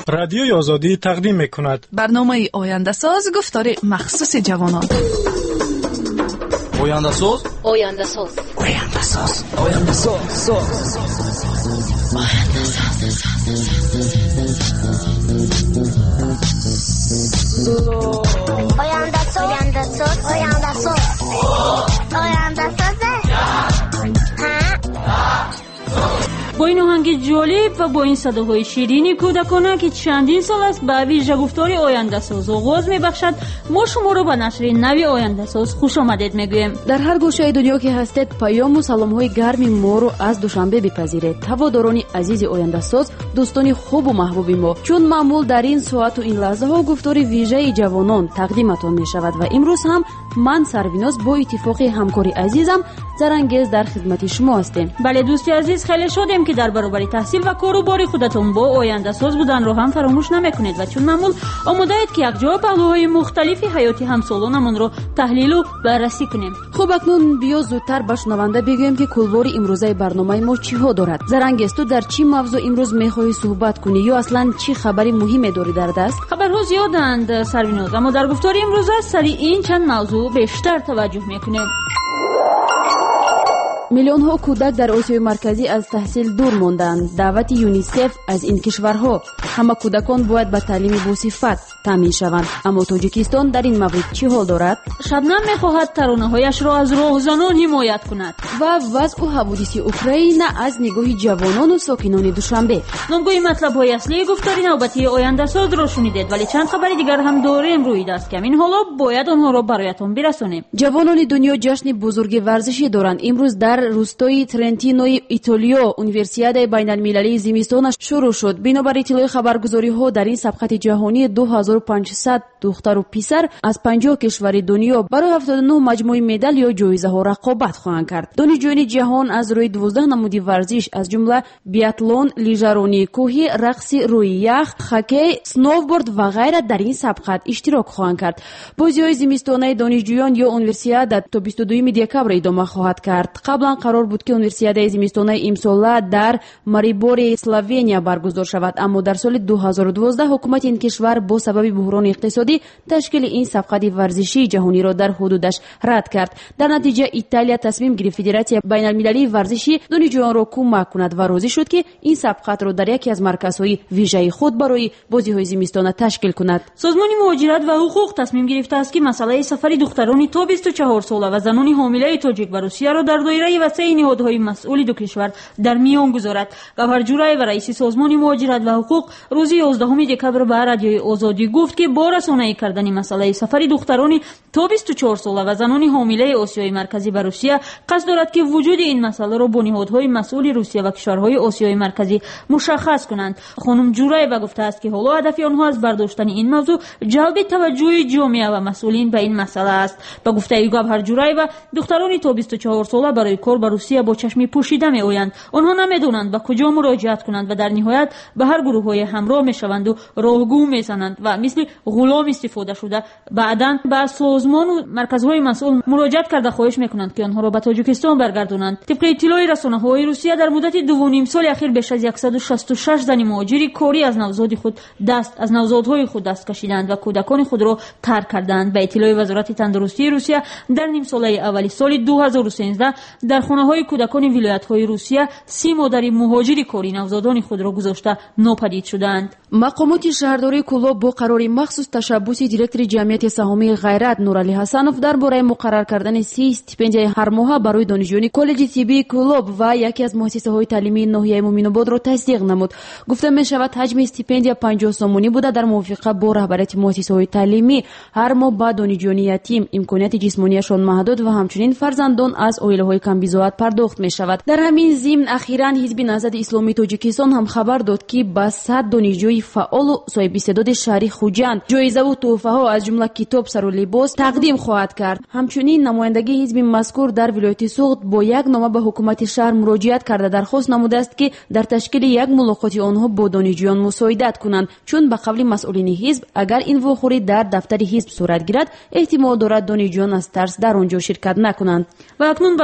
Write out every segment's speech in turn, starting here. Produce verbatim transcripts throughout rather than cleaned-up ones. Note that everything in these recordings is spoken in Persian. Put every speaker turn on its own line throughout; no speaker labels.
رادیوی آزادی تقدیم می‌کند
برنامه آینده ساز گفتار مخصوص جوانان.
آینده ساز
آینده ساز
آینده ساز آینده ساز
آینده ساز آینده ساز آینده ساز آینده ساز
با این آهنگ جالب و با این صداهای شیرین کودکانه که چندین سال است به ویژه گفتار آینده ساز آغاز می‌بخشد، ما شما را به نشر نوی آینده ساز خوش آمدید میگوییم.
در هر گوشه دنیا که هستید پیام و سلام‌های گرم ما رو از دوشنبه بپذیرید. هواداران عزیز آینده ساز، دوستان خوب و محبوب ما، چون معمول در این ساعت و این لحظه ها گفتار ویژه جوانان تقدیمتان می‌شود و امروز هم من سرویناز با اتفاق همکاری عزیزم زرانگیز در خدمت شما هستیم.
بله دوستی عزیز، خیلی شادیم که در برابر تحصیل و کار و باری خودتون با آینده ساز بودن رو هم فراموش نمیکنید و چون معمول آماده اید که یک جا پهلوهای مختلفی حیاتی همسالانمون رو تحلیل و بررسی کنیم.
خب اکنون بیا زودتر به شنونده بگویم که کلبار امروزه برنامه ما چی ها دارد. زرانگیز، تو در چی موضوع امروز میخواهی صحبت کنی یا اصلا چی خبری مهمی داری در دست؟
خبرها زیادند سرویناز، اما در گفتار امروز سری این چند موضوع بیشتر توجه میکنیم.
میلیون ها کودک در آسیای مرکزی از تحصیل دور ماندند. دعوت یونیسف از این کشورها همه کودکان باید به تعلیم باصفت تامین شوند. اما تاجیکستان در این مورد چی حال دارد؟
شبنم میخواهد ترانه‌هایش را از راهزنان حمایت کند.
و وضع و حوادث اوکراین از نگاه جوانان و ساکنان دوشنبه.
نامگوی مطلب‌های اصلی گفتاری نوبتی آینده ساز را شنیدید، ولی چند خبر دیگر هم داریم روی دست که این حالا باید آنها را برایتان برسانیم.
جوانان دنیا جشن بزرگ ورزشی دارند. امروز در روستای ترنتینوی ایتالیا اونیورسیاد بین‌المللی زمستانش شروع شد. بنابر اطلاع خبرگزاری‌ها در این سبقت جهانی دو هزار و پانصد دختر و پسر از پنجاه کشور دنیا برای هفتاد و نه مجموعه مدال یا جایزه‌ها رقابت خواهند کرد. دانشجویان جهان از روی دوازده نمود ورزش از جمله بیاتلون، لیژرانی کوهی، رقص روی یخ، هاکی، سنوبورد و غیره در این سبقت اشتراک خواهند کرد. بازی‌های زمستانه دانشجویان یا اونیورسیاد تا بیست و دوم دکبر ادامه خواهد کرد. قبلا قرار بود که اونیورسیاد زمستانه امسال در ماریبور اسلوونیا برگزار شود، اما در سال دو هزار و دوازده حکومت این کشور با سبب بحران اقتصادی تشکیل این سبقت ورزشی جهانی را در حدودش رد کرد. در نتیجه ایتالیا تصمیم گرفت فدراسیون بین‌المللی ورزشی دانشجویان را کمک کند و راضی شد که این سبقت را در یکی از مرکزهای ویژه خود برای بازی‌های زمستانه تشکیل کند.
سازمان مهاجرت و حقوق تصمیم گرفته است که مسئله سفر دختران تا بیست و چهار ساله و زنان حامله تاجیک به روسیه را در دایره وسیع نهادهای مسئول دو کشور در میان گذارد. گوهر جورای و رئیس سازمان مهاجرت و حقوق روز یازدهم دکبر به رادیوی آزادی گفت که با رسانه‌ای کردن مسئله سفر دختران تا بیست و چهار ساله و زنان حامله آسیای مرکزی به روسیه قصد دارد که وجود این مسئله را با نهادهای مسئول روسیه و کشورهای آسیای مرکزی مشخص کنند. خانم جورای گفته است که حالا هدف آنها از برداشتن این موضوع جلب توجه جامعه و مسئولین به این مسئله است. با گفته گوهر جورای و دختران تا بیست و چهار ساله برای کار به روسیه با چشم پوشیده می آیند. آنها نمیدونند به کجا مراجعت کنند و در نهایت به هر گروه‌های همراه میشوند و راهگو میزنند و مثل غلام استفاده شده بعداً به سازمان و مرکزهای مسئول مراجعت کرده خواهش میکنند که آنها را به تاجیکستان برگردانند. طبق اطلاع رسانه‌های روسیه در مدت دو و نیم سال اخیر بیش از صد و شصت و شش زن مهاجر کاری از نوزاد خود دست از نوزادهای خود دست کشیدند و کودکان خود را ترک کردند. به اطلاع وزارت تندرستی روسیه در نیم ساله اولی سال دو هزار و سیزده در خانه‌های کودکان ولایت‌های روسیه سی مادر مهاجر کاری نوزادان خود را گذاشته ناپدید شدند.
مقامات شهرداری کلاب با قرار مخصوص تشبوس دیرکتور جمعیت سهامی غیرت نورعلی حسنوف درباره مقرر کردن سی استیپندیای هر ماه برای دانشجویان کالج طبی کلاب و یکی از مؤسسه‌های تعلیمی ناحیه مومن‌آباد را تصدیق نمود. گفته می‌شود حجم استیپندیا پنجاه سومونی بوده. در موافقت با رهبریت مؤسسه‌های تعلیمی هر ماه با دانشجویان یتیم امکانات جسمانیشان محدود و همچنین فرزندان از عائله‌های کم بضاعت پرداخت می‌شود. در همین ضمن اخیراً حزب نهضت اسلامی تاجیکستان هم خبر داد که با صد دانشجوی فعال و صاحب استعداد شهری خوجند جایزه و تحفه‌ها از جمله کتاب، سر و لباس تقدیم خواهد کرد. همچنین نمایندگی حزب مذکور در ولایت سوخت با یک نامه به حکومت شهر مراجعت کرده درخواست نموده است که در تشکیل یک ملاقات آنها با دانشجویان مساعدت کنند، چون به قول مسئولین حزب اگر این واخوری در دفتر حزب صورت گیرد احتمال دارد دانشجویان از ترس در آنجا شرکت نکنند.
و اکنون برای آنهایی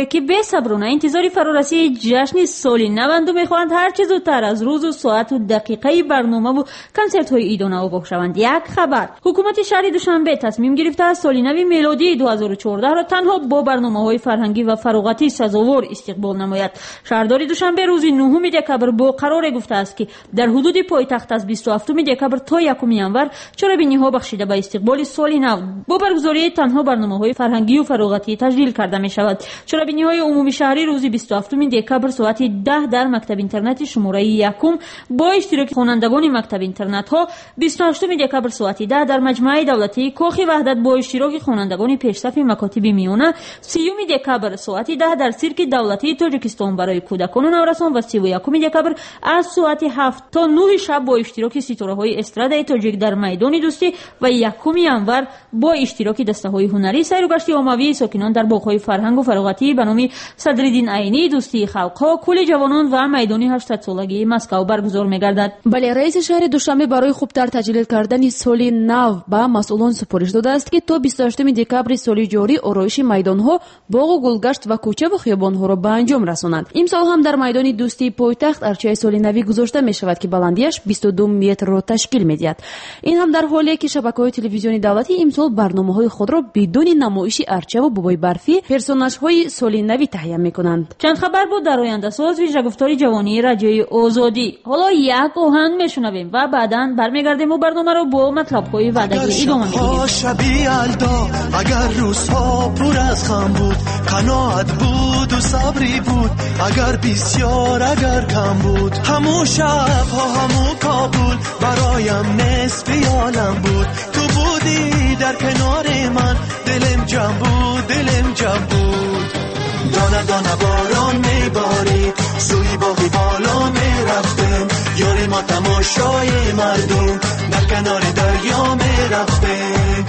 که بی‌صبرانه انتظار فرارسی جشن سال نو میخواهند هر چه زودتر از روز و ساعت و دقیقه برنامه و کنسرت های عید و نو آگاه شوند. یک خبر: حکومت شهر دوشنبه تصمیم گرفته است سال نو میلادی دو هزار و چهارده را تنها با برنامه‌های فرهنگی و فراغتی سزاوار استقبال نماید. شهردار دوشنبه روز نهم دکبر با قرار گفته است که در حدود پایتخت از بیست و هفتم دکبر تا یکم ینور چرابینی‌ها بخشیده به استقبال سال نو با برگزاری تنها برنامه‌های فرهنگی و فراغتی تجلیل کرده می‌شود. چرابینی‌های عمومی شهری روز بیست و هفتم دکبر ساعت ده در مکتب اینترنت شماره یکم با اشتراک خوانندگان مکتب اینترنت‌ها، بیست و هشتم دکبر ساعت ده در مجمع دولتی کاخ وحدت با اشتراک خوانندگان پیشصف مکاتب میانه، سیوم دکبر ساعت ده در سیرک دولتی تاجیکستان برای کودکان و نورسان و سی و یکم دکبر از ساعت هفت تا نه شب با اشتراک ستاره‌های استراد تاجیک در میدان دوستی و یکم ینور با اشتراک دسته‌های هنری سیر و گشت عمومی ساکنان در باغ‌های فرهنگ و فراغتی به نام صدرالدین عینی، دوستی خلق‌ها، کل جوانان و میدان هشتصد سالگی مسکو برگزار می‌گردد.
بله، رئیس شهر دوشنبه برای خوبتر تجلیل کردن سال نو به مسئولان سپارش داده است که تا بیست و هشتم دکبر سال جاری آرایش میدان‌ها، باغ و گلگشت و کوچه و خیابان‌ها را به انجام رسانند. امسال هم در میدان دوستی پایتخت ارچه سال نوی گذاشته می‌شود که بلندیش بیست و دو متر را تشکیل می‌دهد. این هم در حالی که شبکه‌های تلویزیونی دولتی امسال برنامه‌های خود را بدون نمایش ارچه و بابای برفی پرسوناژهای سال نوی تهیه می‌کنند.
چند خبر بود در آینده ساز ویژه گفتاری جوانی رادیوی آزادی. حالا یک آهنگ میشنویم و بعداً برمیگردیم و برنامه رو با مطلب‌های وعده‌ای ادامه میدیم.
شبیه الدا اگر روزها پر از غم بود، قناعت بود و صبری بود، اگر بسیار اگر کم بود، همون شب‌ها همون کابل برایم نصف عالم بود. تو بودی در کنار من، دلم جمع بود دلم جمع بود. دانه دانه باران میبارید، سوی باغی بالا میرفتیم، یاری ما تماشای مردم در کنار دریا میرفتیم.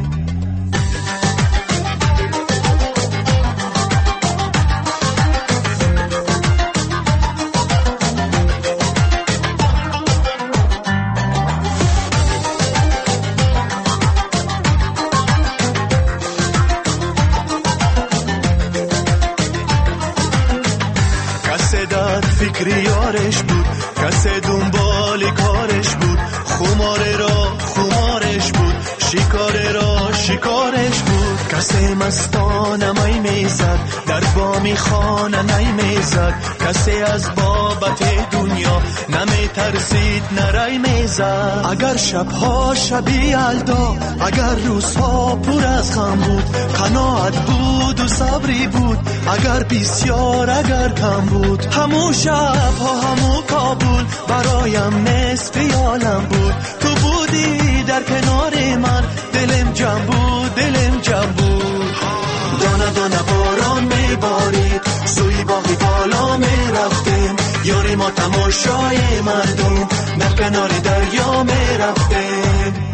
فکری یارش بود، کسی دنبال کارش بود، خماره را خمارش بود، شکاره را شکارش بود. کسی مستانه می میزد، در بامی خانه نی میزد، کسی از بابت دنیا نمی ترسید نرای میزد. اگر شبها شبی الدا، اگر روزها پر از غم بود، قناعت بود و صبری بود، اگر بسیار اگر کم بود، همون شبها همون کابل برایم نصف عالم بود. تو بودی در کنار من، دلم جمع بود دلم جمع بود. دانه دانه باران میبارید، سوی باغی بالا میرفتیم، یاری ما تماشای مردم در کنار دریا میرفتیم.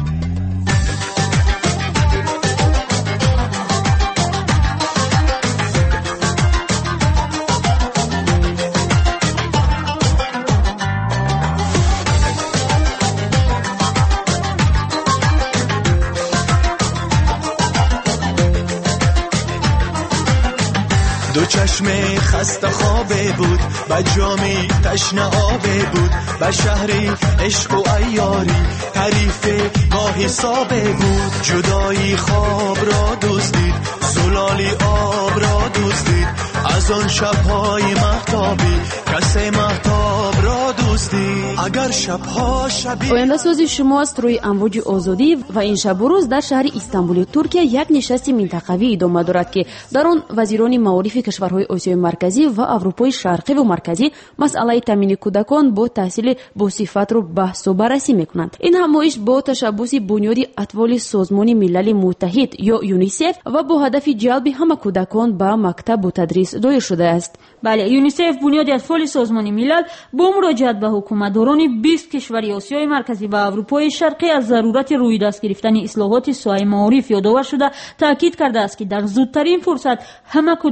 دو چشم خسته خوابه بود، با جامی تشنه آبه بود، با شهری عشق و عیاری تعریف با حسابه بود. جدایی خواب را دزدید، زلالی آب را دزدید، از آن شبهای مهتابی کسی مهتاب را دزدید. اگر شبها شبی
آینده سازی شما است روی امواج آزادی و این شب و روز در شهر استانبول ترکیه یک نشست منطقوی ادامه دارد که در آن وزیران معارف کشورهای آسیای مرکزی و اروپای شرقی و مرکزی مسئله تامین کودکان با تحصیل با صفت رو بحث و بررسی میکنند. این همایش با تشبث بنیادی اطفال سازمان ملل متحد یا یونیسف و با هدف جلب همه کودکان به مکتب و تدریس دایر شده است.
بله، یونیسف بنیاد اطفال سازمان ملل با مراجعت به حکومتداران بیست کشور آسیای مرکزی و اروپای شرقی از ضرورت روی دست گرفتن اصلاحات ساحه معارف یادآور شده تاکید کرده است که در زودترین فرصت همه کودکان در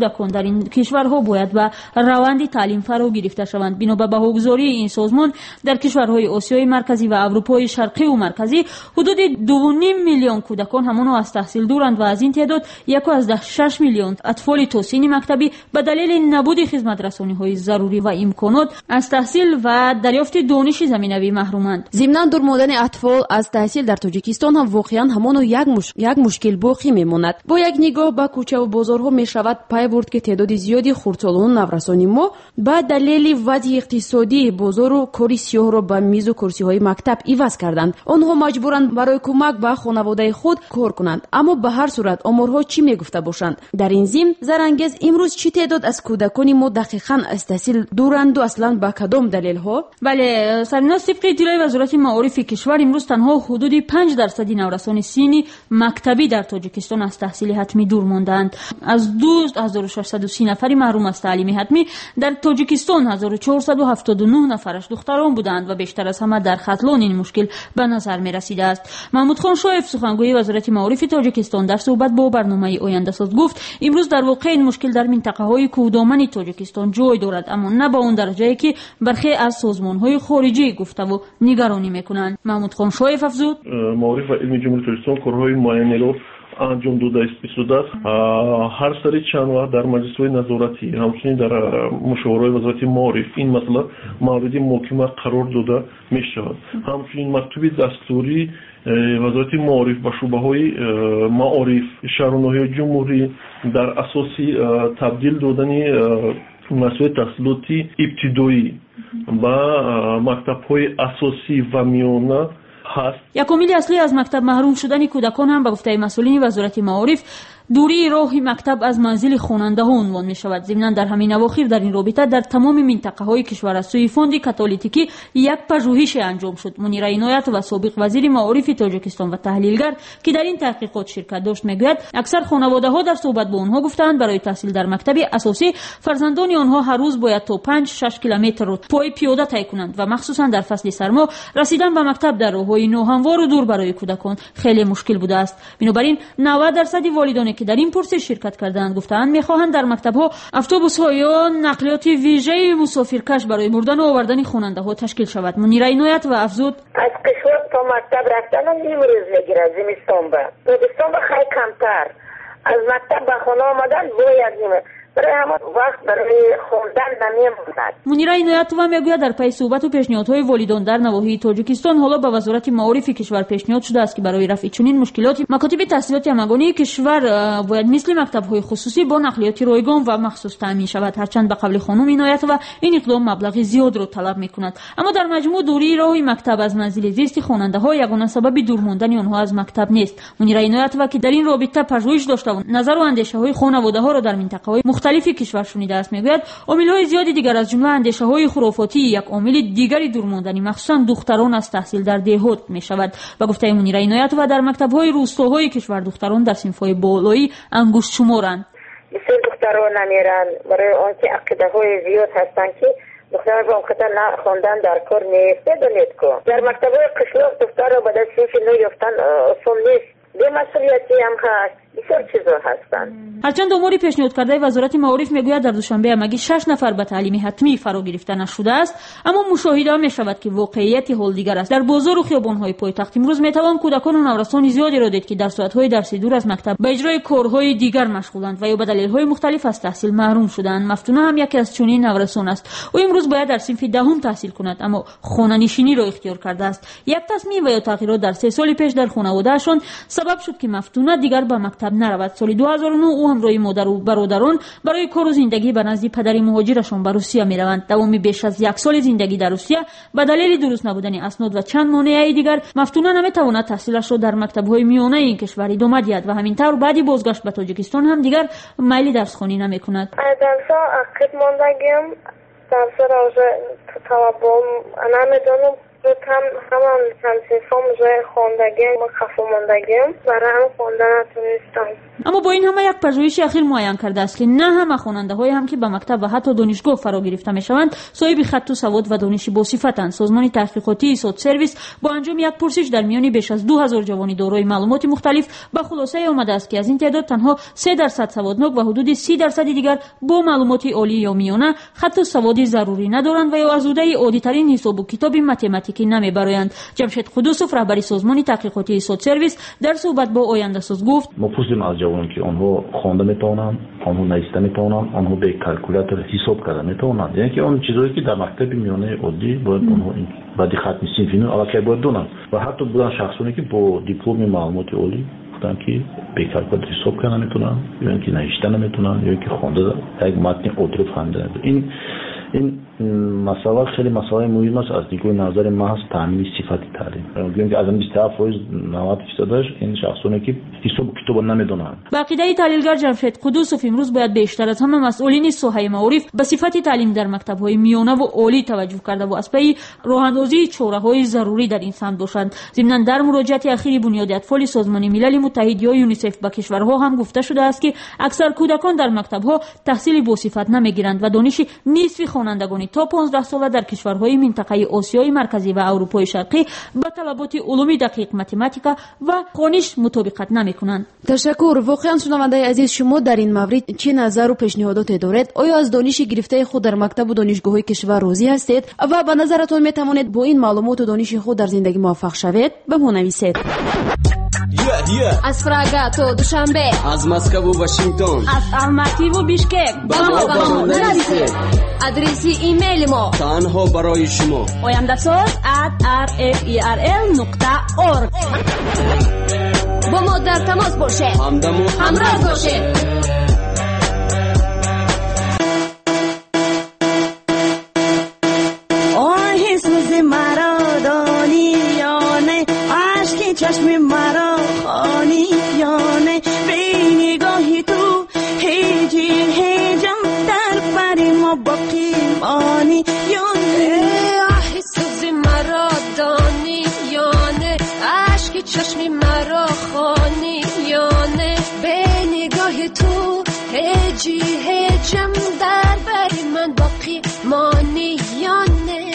این کشورها باید به روند تعلیم فرا گرفته شوند. بنا به بهاگذاری این سازمان در کشورهای آسیای مرکزی و اروپای شرقی و مرکزی حدود دو و نیم میلیون کودکان همانا از تحصیل دورند و از این تعداد یک و شش میلیون اطفال توسین مکتبی به دلیل نبود خدمت رسانی‌های ضروری و امکانات از تحصیل و دریافت دانش زمینوی محرومند.
ضمن دور ماندن اطفال از تحصیل در تاجیکستان هم واقعا همان یک مش... یک مشکل باقی میماند. با یک نگاه به کوچه و بازارها میشود پی برد که تعداد زیادی خردسالان نورسانی ما با دلیل وضع اقتصادی بازار و کاری سیاه را به میز و کرسی‌های مکتب عوض کردند. آنها مجبورند برای کمک به خانواده خود کار کنند. اما به هر صورت آمارها چی میگفته باشند؟ در این ضمن زرانگیز امروز چی تعداد از کودکان ما دقیقاً از تحصیل دورند و اصلا به کدام دلیل ها؟
بله، سرناس طبق اطلاع وزارت معارف کشور امروز تنها حدود پنج درصد نورسان سینی مکتبی در تاجیکستان از تحصیل حتمی دور ماندند. از دو هزار و ششصد و سی نفری محروم از تعلیم حتمی در تاجیکستان هزار و چهارصد و هفتاد و نه نفرش دختران بودند و بیشتر از همه در خطلان این مشکل به نظر می رسیده است. محمود خان شایف سخنگوی وزارت معارف تاجیکستان در صحبت با برنامه آینده ساز گفت امروز در واقع این مشکل در منطقه های کوهدامن تاجیکستان جای دارد، اما نه به اون درجه‌ای که برخی از سازمان های خارجی گفته و نگرانی میکنند. محمود خان شایف افزود
معارف و علمی جمهوری تاجیکستان کارهای معینی رو انجام داده است. هر سری چند وقت در مجلس‌های نظارتی همچنین در مشاورهای وزارت معارف این مسئله مورد محاکمه قرار داده می شود. همچنین مکتوب دستوری وزارت معارف و شعبه‌های معارف شهرنامه‌های جمهوری در اساسی تبدیل دادن مسائل تحصیلاتی ابتدایی با مکتب‌های اساسی و میانه هست.
یک عامل اصلی از مکتب محروم شدن کودکان هم به گفته مسئولین وزارت معارف دوری راه مکتب از منزل خواننده ها عنوان می شود. ضمناً در همین اواخر در این رابطه در تمام منطقه های کشور از سوی فوند کاتولیکی یک پژوهش انجام شد. منیر عنایت و سابق وزیر معارف تاجیکستان و تحلیلگر که در این تحقیقات شرکت داشت میگوید اکثر خانواده ها در صحبت با آنها گفتند برای تحصیل در مکتب اساسی فرزندان آنها هر روز باید تا پنج شش کیلومتر رو پای پیاده طی کنند و مخصوصا در فصل سرما رسیدن به مکتب در راههای ناهموار و دور برای کودکان خیلی مشکل بوده است. بنابراین نود درصد والدان که در این پرسش شرکت کردند گفتند میخواهند در مکتب‌ها اتوبوس‌ها یا نقلیات ویژه مسافرکش برای بردن و آوردن خواننده‌ها تشکیل شود. منیر عنایت و افزود
از قشور تا مکتب رفتن هم نیم روز میگیره، زمستان به تابستان به خیلی کمتر. از مکتب به خانه آمدن باید نیمه برای همون وقت برای خوندن نمیموند.
منیر عنایت و میگوید در پی صحبت و پیشنهادهای والدان در نواحی تاجیکستان حالا به وزارت معارف کشور پیشنهاد شده است که برای رفع چنین مشکلات مکاتب تحصیلات همگانی کشور باید مثل مکتب‌های خصوصی با نقلیات رایگان و مخصوص تامین شود، هرچند به قول خانم عنایت و این اقدام مبلغ زیاد را طلب می‌کند. اما در مجموع دوری راه مکتب از منزل زیست خواننده‌ها یگانه سبب دور ماندن آنها از مکتب نیست. منیر عنایت و که در این رابطه پژوهش داشته و نظر و اندیشه‌های خانواده‌ها را در منطقه‌های مختلف کشور شنیده است میگوید عامل‌های زیادی دیگر از جمله اندیشه‌های خرافاتی یک عامل دیگری دور ماندن مخصوصا دختران از تحصیل در دهات میشود. و گفته منیر عنایت و در مکتب‌های روستاهای کشور دختران در صنف‌های بالایی انگشت شمارند.
بسیار دختران نمیرن برای آنکه عقیده‌های زیاد هستند که دختر با خاطر نه خواندن در کار نیست. بدونید که در مکتب‌های قشلاق دختر را به دست نو یافتن آسان نیست. به مسئولیتی هم هست. بسیار چیزا هستند.
هرچند اموری پیشنهاد کرده وزارت معارف میگوید در دوشنبه همگی شش نفر به تعلیم حتمی فرا گرفته نشده است، اما مشاهده می شود که واقعیت حال دیگر است. در بازار و خیابان‌های پایتخت امروز میتوان کودکان و نورسان زیادی را دید که در ساعت‌های درسی دور از مکتب به اجرای کارهای دیگر مشغولند و یا به دلایل‌های مختلف از تحصیل محروم شدند. مفتونه هم یکی از چنین نورسان است. او امروز باید در صنف دهم تحصیل کند اما خانه‌نشینی را اختیار کرده است. یک تصمیم و یا تغییرات در سه سال پیش در خانواده‌شان سبب شد که مفتونه دیگر به مکتب نرود. سال دو هزار و نه او همراه مادر و برادران برای کار و زندگی به نزد پدر مهاجرشان به روسیه میروند. دوام بیش از یک سال زندگی در روسیه به دلیل درست نبودن اسناد و چند مانع دیگر مفتونه نمیتواند تحصیلش را در مکتب‌های میانه این کشور ادامه دهد و همینطور بعدی بازگشت به تاجیکستان هم دیگر میل درس‌خوانی نمی‌کند.
درس‌ها عقب ماندگیم درس راجع توابم نمیدونم هم همان همسنفام جای خواندگیم و خفه ماندگیم برای هم خواندن نتونستم.
اما با این همه یک پژوهش اخیر معین کرده است که نه همه خواننده های هم که به مکتب و حتی دانشگاه فرا گرفته می شوند صاحب خط و سواد و دانش با صفتند. سازمان تحقیقاتی سود سرویس با انجام یک پرسش در میان بیش از دو هزار جوان دارای معلومات مختلف به خلاصه آمده است که از این تعداد تنها سه درصد سوادناک و حدود سی درصد دیگر با معلومات عالی یا میانه خط و سوادی ضروری ندارند و یا از عهده عادی ترین حساب و کتاب متماتیکی نمیبرند. جمشید قدوسوف رهبر سازمان تحقیقاتی سود سرویس در صحبت با آینده ساز گفت:
ما پرسیدیم از جوانان که آنها خوانده میتونن، آنها نوشته میتونن، آنها به کالکولاتور حساب کرده میتونن، یعنی که اون چیزایی که در مکتب میانه عادی باید آنها بعد ختم صنفی علاقه باید دونن و حتی بودن شخصانی که با دیپلم معلومات عالی بودن که به کالکولاتور حساب کردن میتونن یا اینکه نوشته نمیتونن یا اینکه خوانده یک متن عادی فهمیدن. این این مسئله خیلی مسئله مهم است از دیگر نظر محض تامین صفت تعلیم. میگم که از این بیست و هفت درصد نود درصدش این شخصانی که حساب کتاب نمیدونن.
با عقیده تحلیلگر جمشید قدوسوف امروز باید بیشتر از همه مسئولین ساحه معارف به صفت تعلیم در مکتب‌های میانه و عالی توجه کرده و از پی راه‌اندازی چاره‌های ضروری در این سمت باشند. ضمن در مراجعه اخیر بنیاد اطفال سازمان ملل متحد یا یونیسف به کشورها هم گفته شده است که اکثر کودکان در مکتب‌ها تحصیل با صفت نمیگیرند و دانش نصف خوانندگان تا پانزده ساله در کشورهای منطقه آسیای مرکزی و اروپای شرقی با طلبات علوم دقیق متماتیکا و خوانش مطابقت نمی‌کنند.
تشکر. واقعا شنونده عزیز شما در این مورد چه نظر و پیشنهادات دارید؟ آیا از دانش گرفته خود در مکتب و دانشگاه‌های کشور راضی هستید و به نظرتون میتوانید با این معلومات و دانش خود در زندگی موفق شوید؟ به ما نویسید.
Yeah, yeah.
از پراگ تا دوشنبه،
از مسکو و واشنگتن،
از الماتی و بیشکک
با ما با ما نویسید.
آدرس ایمیل ما
تنها برای شما
oyandasaz at r f e r l نقطه org.
با ما در تماس باشید،
همدم و
همراه باشید.
آه سوز مرا دانی یا نه، عشق چشم مرا خانی یا نه، به نگاهی تو هیجی هیجم در بر ما باقی مانی یا نه.
آه سوز مرا دانی یا نه، عشق چشم مرا خانی یا نه، به نگاه تو هیجی هیجم در بر من باقی مانی یا نه.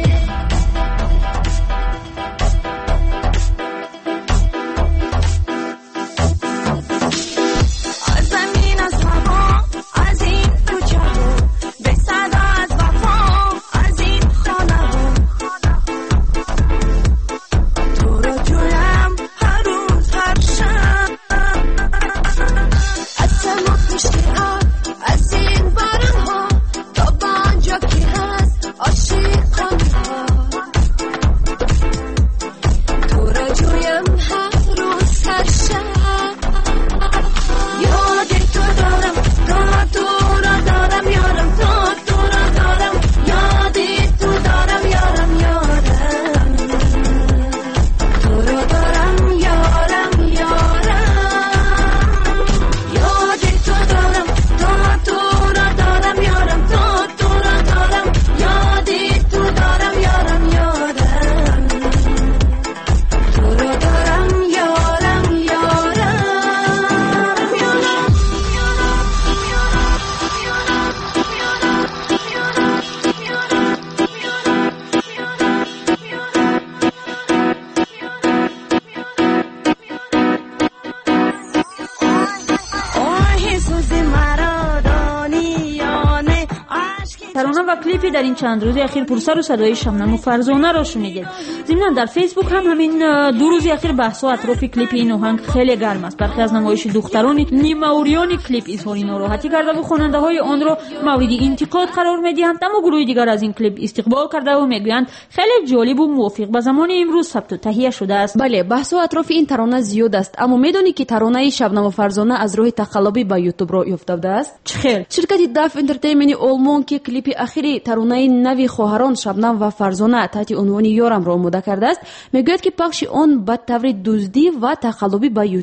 ترانه و کلیپی در این چند روز اخیر پرسر و صدای شبنم و فرزانه را شنیدید. ضمن در فیسبوک هم همین دو روز اخیر بحث و اطراف کلیپ این آهنگ خیلی گرم است. برخی از نمایش دختران نیمه‌عریان کلیپ اظهار ناراحتی کرده و خواننده های آن را مورد انتقاد قرار میدهند، اما گروه دیگر از این کلیپ استقبال کرده و میگویند خیلی جالب و موافق به زمان امروز ثبت و تهیه شده است.
بله، بحث و اطراف این ترانه زیاد است، اما میدونی که ترانه شبنم و فرزانه از راه تقلبی به یوتیوب راه افتاده است؟
چخیر؟
شرکت داف انترتینمنت آلمان که کلیپ اخیری ترانه نوی خواهران شبنم و فرزانه تحت عنوان یارم را آماده کرده است، میگوید که پخش آن به طور دزدی و تقلبی به یوتیوب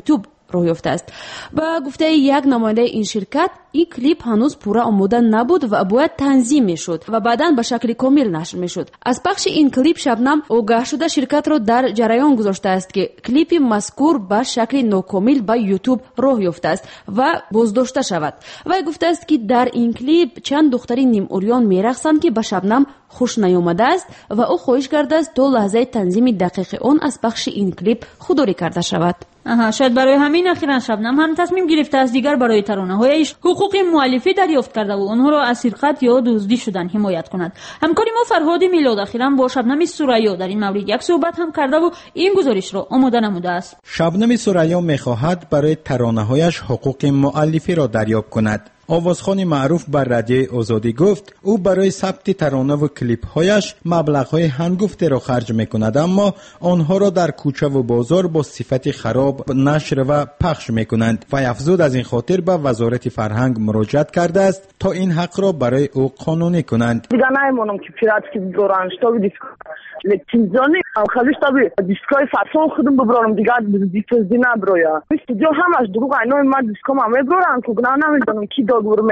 راه یافته است. با گفته یک نماینده این شرکت، این کلیپ هنوز پورا آماده نبود و باید تنظیم میشد و بعداً به شکل کامل نشر میشد. از پخش این کلیپ شبنم آگاه شده شرکت را در جریان گذاشته است که کلیپ مذکور به شکل ناکامل به یوتیوب راه یافته است و بازداشته شود. و گفته است که در این کلیپ چند دختری نیم عریان میرقصند که به شبنم خوش نیامده است و او خواهش کرده است تا لحظه تنظیم دقیق آن از پخش این کلیپ خودداری کرده شود.
آها، شاید برای همین اخیراً شبنم هم تصمیم گرفته است دیگر برای ترانه‌هایش حقوق مؤلفی دریافت کرده و آنها را از سرقت یا دزدی شدن حمایت کند. همکار ما فرهاد میلاد اخیراً با شبنم ثریا در این مورد یک صحبت هم کرده و این گزارش را آماده نموده است.
شبنم ثریا می‌خواهد برای ترانه‌هایش حقوق مؤلفی را دریافت کند. آوازخوان معروف بر رادیو آزادی گفت او برای ثبت ترانه و کلیپ‌هایش مبلغ‌های هنگفته را خرج می‌کند، اما آنها را در کوچه و بازار با صفت خراب نشر و پخش می‌کنند و افزود از این خاطر به وزارت فرهنگ مراجعت کرده است تا این حق را برای او قانونی کنند.
دیگر نمی‌مانم که پیراتکی دوران شتابی دیسکو لکتیزانی خالیش تابی دیسکای فاسون خودم ببرم دیگر دیسکوزی نبرویا. استودیو همش دروغ اینو من دیسکو ما میبرم که گناه نمی‌دونم کی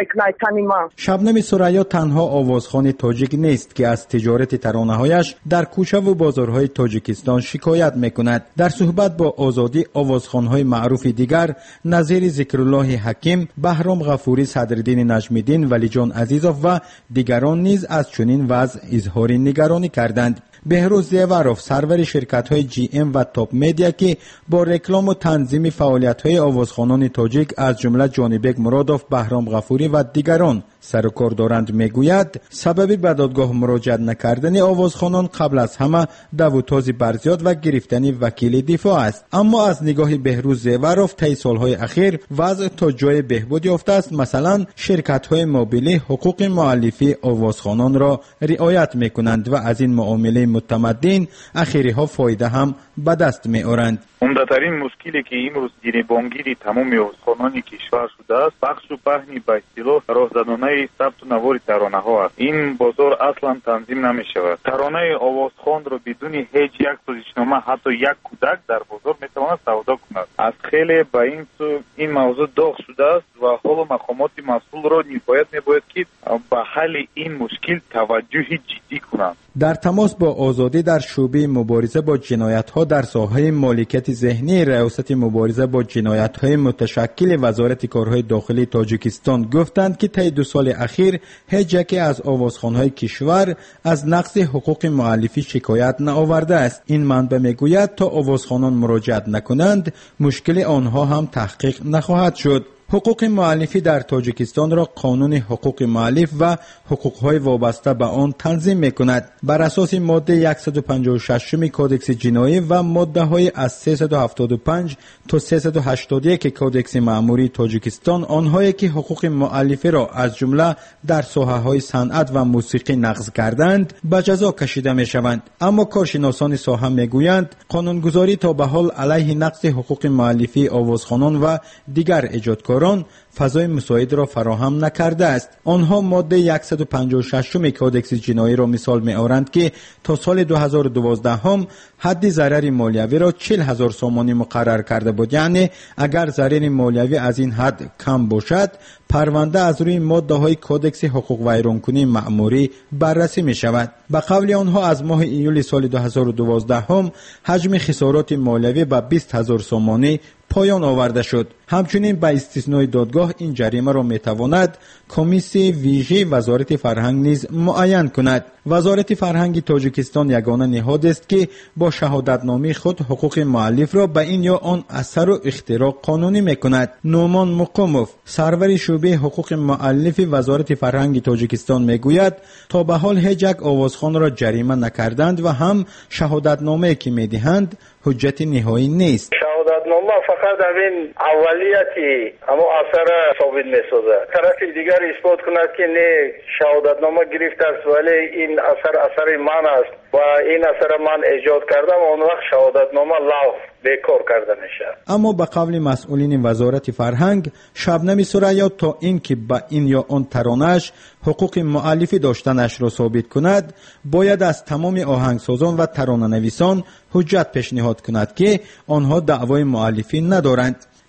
شبنم ثریا تنها آوازخوان تاجیک نیست که از تجارت ترانه‌هایش در کوچه و بازارهای تاجیکستان شکایت می‌کند. در صحبت با آزادی آوازخوان‌های معروف دیگر نظیر ذکرالله حکیم، بهرام غفوری، صدرالدین نجمی‌دین، ولیجان عزیزов و دیگران نیز از چنین وضع اظهار نگرانی کردند. بهروز زیورов سرور شرکت‌های جی ام و تاپ مدیا که با رکلام و تنظیم فعالیت‌های آوازخوانان تاجیک از جمله جانبک مرادوف، بهرام غفوری و دیگران سر و کار دارند میگوید سبب به دادگاه مراجعت نکردن آوازخوانان قبل از همه دوتاز برزیاد و گرفتن وکیل دفاع است. اما از نگاه بهروز زیورов طی سالهای اخیر وضع تا جای بهبود یافته است. مثلا شرکت‌های موبیلی حقوق مؤلفی آوازخوانان را رعایت میکنند و از این معامله متمدن اخیری‌ها فایده هم به دست می‌آورند.
عمدترین مشکلی که امروز گریبانگیری تمام آوازخوانان کشور شده است پخش و پهن به اصطلاح راهزنانه ثبت و نوار ترانه‌ها است. این بازار اصلا تنظیم نمی‌شود. ترانه آوازخوان را بدون هیچ یک پوزیشنامه حتی یک کودک در بازار می‌تواند سودا کند. از خیلی به این سو این موضوع داغ شده است و حالا مقامات مسئول را باید می‌باید که به حل این مشکل توجه جدی کنند.
در تماس با آزادی در شعبه مبارزه با جنایت‌ها در ساحه مالکیت ذهنی ریاست مبارزه با جنایت‌های متشکل وزارت کارهای داخلی تاجیکستان گفتند که طی دو سال اخیر هیچ یکی از آوازخوان‌های کشور از نقض حقوق مؤلفی شکایت نآورده است. این منبع میگوید تا آوازخوانان مراجعت نکنند مشکل آنها هم تحقیق نخواهد شد. حقوق مؤلفی در تاجیکستان را قانون حقوق مؤلف و حقوق‌های وابسته به آن تنظیم می‌کند. بر اساس ماده صد و پنجاه و شش کودکس جنایی و ماده‌های از سیصد و هفتاد و پنج تا سیصد و هشتاد و یک کودکس مأموری تاجیکستان، آنهایی که حقوق مؤلفی را از جمله در ساحه‌های صنعت و موسیقی نقض کردند به جزا کشیده می‌شوند. اما کارشناسان ساحه می‌گویند قانونگذاری تا به حال علیه نقض حقوق مؤلفی آوازخوانان و دیگر ایجادکاران فضای مساعد را فراهم نکرده است. آنها ماده صد و پنجاه و شش کودکس جنایی را مثال می‌آورند که تا سال دو هزار و دوازده هم حد ضرر مالیوی را چهل هزار سامانی مقرر کرده بود. یعنی اگر ضرر مالیوی از این حد کم باشد پرونده از روی ماده های کودکس حقوق ویرانکنی مأموری بررسی می شود. به قول آنها از ماه ایول سال دو هزار و دوازده هم حجم خسارات مالیوی به بیست هزار سامانی پایان آورده شد. همچنین به استثنای دادگاه این جریمه را می تواند کمیسی ویژه وزارت فرهنگ نیز معین کند. وزارت فرهنگ تاجیکستان یگانه نهاد است که با شهادتنامه خود حقوق مؤلف را به این یا آن اثر و اختراع قانونی می کند. نومان مقاموف سرور شعبه حقوق مؤلف وزارت فرهنگ تاجیکستان می گوید تا به حال هیچ یک آوازخوان را جریمه نکردند و هم شهادتنامه که می دهند حجت نهایی نیست.
شهادتنامه فقط این اولیتی اما اثر ثابت می‌سازه. طرف دیگر اثبات کند که نه شهادتنامه گرفته است ولی این اثر اثر من است و این اثر من ایجاد کردم، اون وقت شهادتنامه لغو بیکار کرده میشه.
اما به قول مسئولین وزارت فرهنگ شبنم ثریا تا اینکه به این یا آن ترانه‌اش حقوق مؤلفی داشتنش را ثابت کند باید از تمام آهنگسازان و ترانه‌نویسان حجت پیشنهاد کند که آنها دعوای مؤلفی ندارند.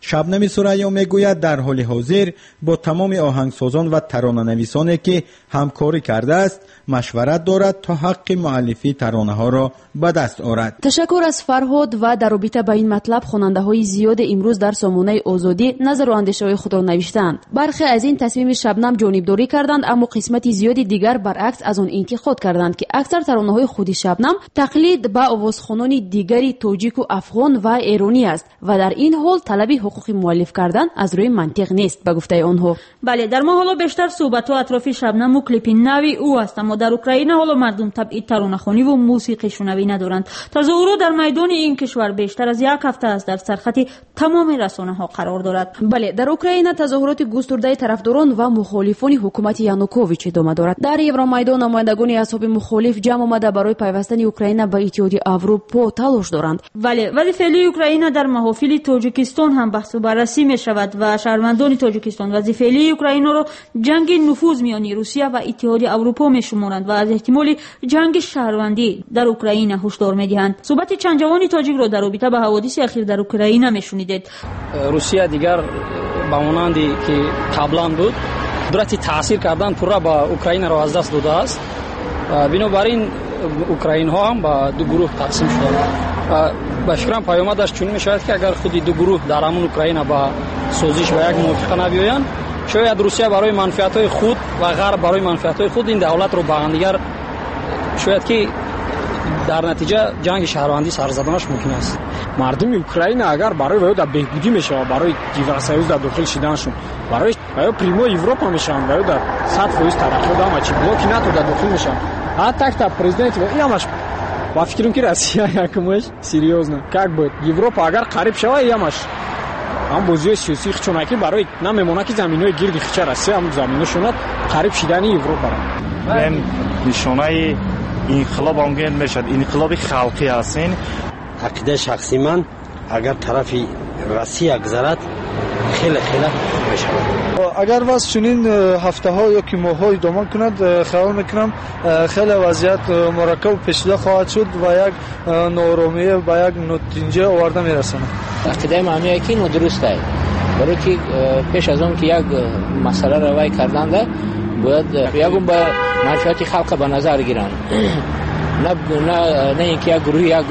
شبنم ثریا میگوید در حال حاضر با تمام آهنگسازان و ترانه‌نویسانی که همکاری کرده است مشورت دارد تا حق مؤلفی ترانه‌ها را به دست آورد.
تشکر از فرهاد. و در رابطه با این مطلب خواننده‌های زیاد امروز در سامانه آزادی نظر و اندیشه‌های خود را نوشتند. برخی از این تصمیم شبنم جانبداری کردند، اما قسمت زیادی دیگر برعکس از آن انتقاد کردند که اکثر ترانه‌های خود شبنم تقلید به آوازخوانان دیگری تاجیک و افغان و ایرانی است و در این حال طلب حقوق مؤلف کردن از روی منطق نیست به گفته آنها.
بله، در ما حالا بیشتر صحبت‌ها اطراف شبنم و کلیپ نوی او است، اما در اوکراین حالا مردم تبعید ترانه‌خوانی و موسیقی شنوی ندارند. تظاهرات در میدان این کشور بیشتر از یک هفته است در سرخط تمام رسانه‌ها قرار دارد.
بله، در اوکراین تظاهرات گسترده طرفداران و مخالفان حکومت یانوکوویچ ادامه دارد. در یورومیدان نمایندگان احزاب مخالف جمع آمده برای پیوستن اوکراین به اتحادیه اروپا تلاش دارند.
بله، ولی فعلی اوکراین در محافل تاجیکستان هم بحث و بررسی می شود و شهروندان تاجیکستان وظیفه فعلی اوکراین را جنگ نفوذ میان روسیه و اتحادیه اروپا می شمارند و از احتمال جنگ شهروندی در اوکراین هشدار می دهند. صحبت چند جوان تاجیک را در رابطه با حوادث اخیر در اوکراین می شنیدید.
روسیه دیگر با مانندی که قبلا بود قدرت تاثیر کردن پورا با اوکراین را از دست داده است. بنابراین اوکراین ها هم با دو گروه تقسیم شدند. با فکرم پیامدش چون می شود که اگر خودی دو گروه در همون اوکراین با سازش و یک موافقه نبیایند، شاید روسیه برای منفعت های خود و غرب برای منفعت های خود این دولت رو با هم دیگر شاید که در نتیجه جنگ شهروندی سرزدنش ممکن است.
مردم اوکراین اگر برای وای در بهبودی میشه، برای دیورسیوز در داخل شدنشون، برای برای پریمو اروپا میشن، برای در صد فیصد ترقی دام چی بلوکی ناتو در داخل میشن. حتی تا президент ямаш با فکرم که روسیه یکمش سریوزنه как будет اروپا اگر قریب شه ямаш هم بازی سیاسی خچونکی برای نمیمونه که زمینای گرد خچ روسیه هم زمینشون قریب شدن اروپا را.
من نشانه انقلاب آمگین میشد، انقلاب خلقی هستین.
عقیده شخصی من اگر طرف روسیه گذرد خیلی خیلی میشه.
اگر واس چنین هفته ها یا که ماه ها ادامه کند خیال میکنم خیلی وضعیت مرکب و پیچیده خواهد شد و یک ناآرامی به یک نتیجه آورده میرساند.
عقیده من میگه که اینو درست است، برای که پیش از اون که یک مسئله روی کردند باید یکم به منفعت خلق به نظر گیرند، نه نه نه اینکه یک گروه یک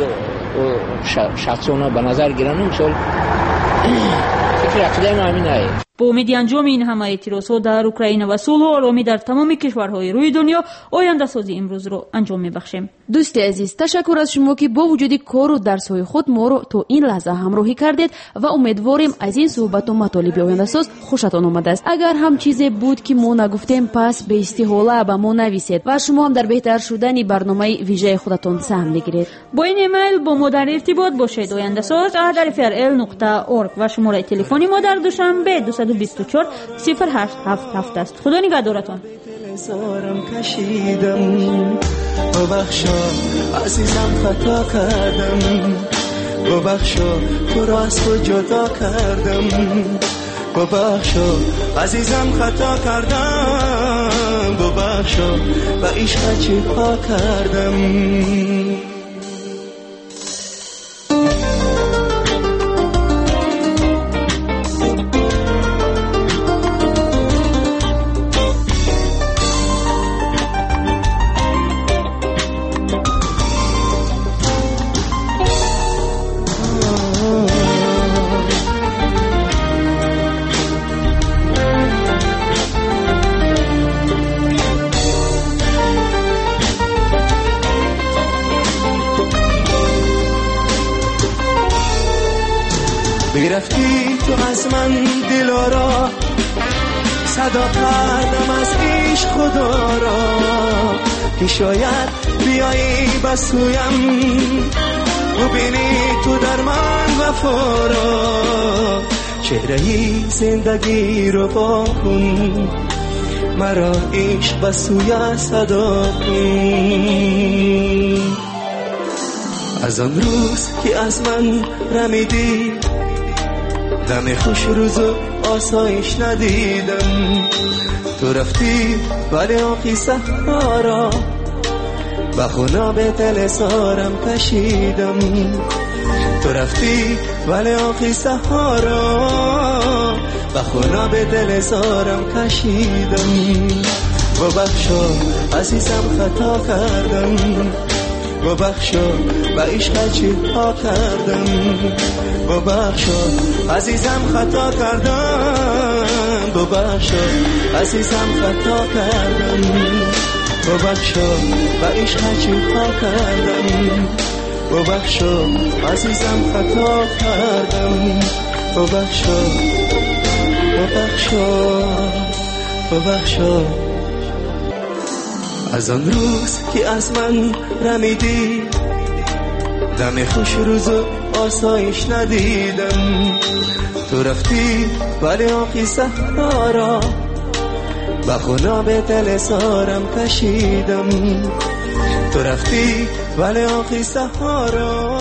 شخصونه به نظر گیرند. مثلا فکر عقیده من همینه.
با امید انجام این همه اعتراضات در اوکراین و صلح و آرامی در تمام کشورهای روی دنیا آینده سازی امروز رو انجام میبخشیم.
دوست عزیز، تشکر از شما که با وجود کار و درس‌های خود ما رو تا این لحظه همراهی کردید و امیدواریم از این صحبت و مطالب آینده ساز خوشتان آمده است. اگر هم چیزی بود که ما نگفتیم پس به استحاله به ما نویسید و شما هم در بهتر شدن برنامه ویژه خودتان سهم بگیرید. با این ایمیل با ما در ارتباط باشید. آینده ساز ات اف ار ال نقطه اورگ و شماره تلفنی ما در دوشنبه دویست و بیست و چهار صفر هشت هفت هفت است. خدا نگهدارتان.
زارم کشیدم، ببخشا عزیزم خطا کردم، ببخشا تو را از تو جدا کردم، ببخشا عزیزم خطا کردم، ببخشا به عشق چی ها کردم. گرفتی تو از من دلارا، صدا کردم از عشق خدا را که شاید بیایی بسویم ببینی تو در من وفا را. چهرهی زندگی رو با کن، مرا عشق بسوی صدا کن. از آن روز که از من رمیدی دم خوش روز و آسایش ندیدم، تو رفتی ولی آخی سهارا به خنا به دل سارم کشیدم.
تو رفتی ولی آخی سهارا و خونا به دل زارم کشیدم. ببخشا عزیزم خطا کردم، ببخشا و عشق چی ها کردم. ببخشا عزیزم خطا کردم، ببخشا عزیزم خطا کردم. ببخشا و عشق چی ها کردم. ببخشا عزیزم خطا کردم. ببخشا ببخشا ببخشا. از آن روز که از من رمیدی دم خوش روز و آسایش ندیدم. تو رفتی ولی آخی صحرا را با خونا به دل سارم کشیدم. تو رفتی ولی آخی صحرا